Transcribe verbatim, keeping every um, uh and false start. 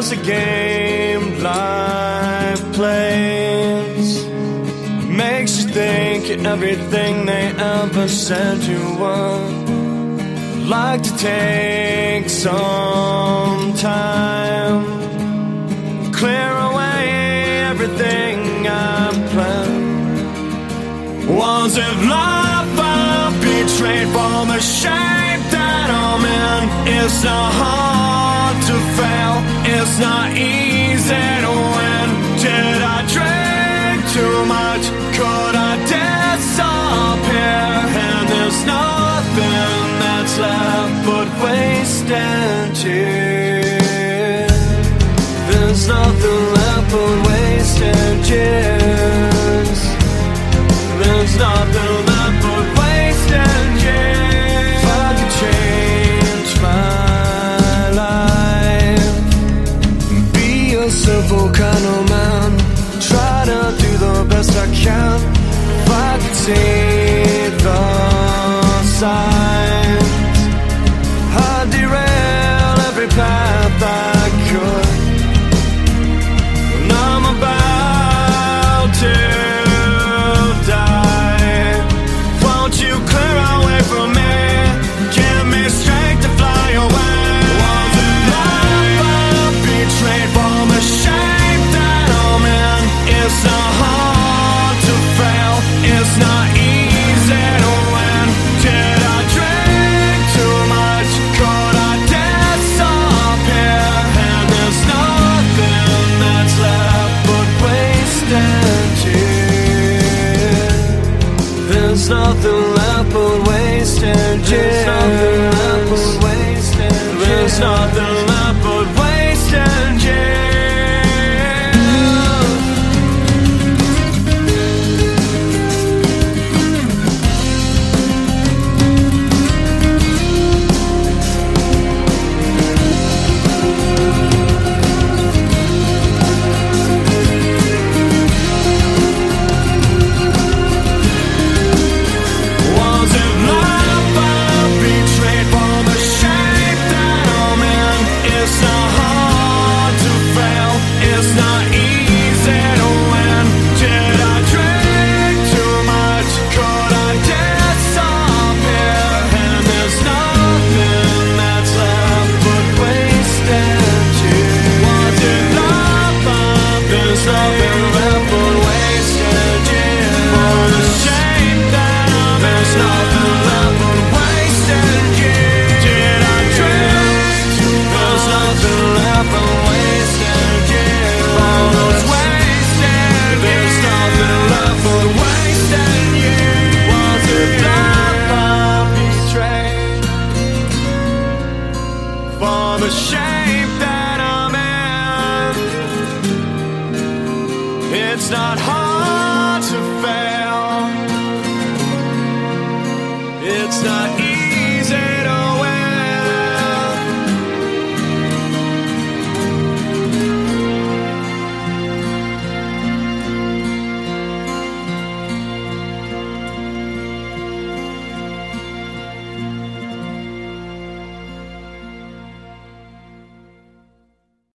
is a game life plays. Makes you think you're everything they ever said you were. Like to take some time, clear away everything I planned. Was it love I betrayed for the shape that I'm in? It's not hard to fail, it's not easy to win. Did I drink too much? Could I disappear? And there's nothing that's left but wasted tears. There's nothing left but wasted years.